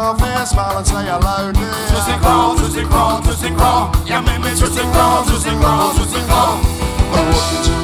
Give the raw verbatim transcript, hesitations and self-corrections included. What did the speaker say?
off and smile and say hello, dear. Twist and crawl, twist and crawl, twist and crawl. You make me twist and crawl, twist and crawl, twist and crawl. Oh, what did you